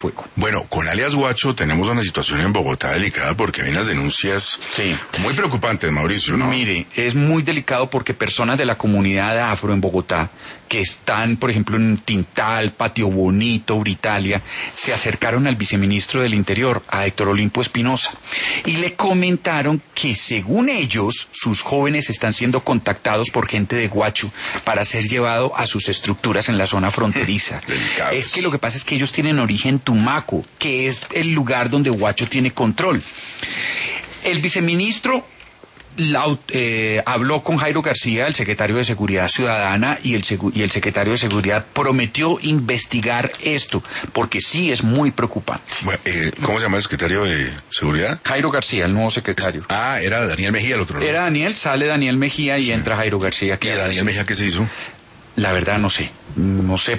fuego. Bueno, con alias Guacho tenemos una situación en Bogotá delicada porque hay unas denuncias muy preocupantes, Mauricio, ¿no? Mire, es muy delicado porque personas de la comunidad afro en Bogotá, que están, por ejemplo, en Tintal, Patio Bonito, Britalia, se acercaron al viceministro del Interior, a Héctor Olimpo Espinosa, y le comentaron que según ellos, sus jóvenes están siendo contactados por gente de Guacho para ser llevado a sus estructuras en la zona fronteriza. Delicados. Es que lo que pasa es que ellos tienen origen Tumaco, que es el lugar donde Guacho tiene control. El viceministro habló con Jairo García, el secretario de Seguridad Ciudadana, y el secretario de Seguridad prometió investigar esto, porque sí es muy preocupante. Bueno, ¿cómo se llama el secretario de Seguridad? Jairo García, el nuevo secretario. Era Daniel Mejía el otro, ¿no? Era Daniel, sale Daniel Mejía y entra Jairo García. ¿Y Daniel Mejía qué se hizo? La verdad no sé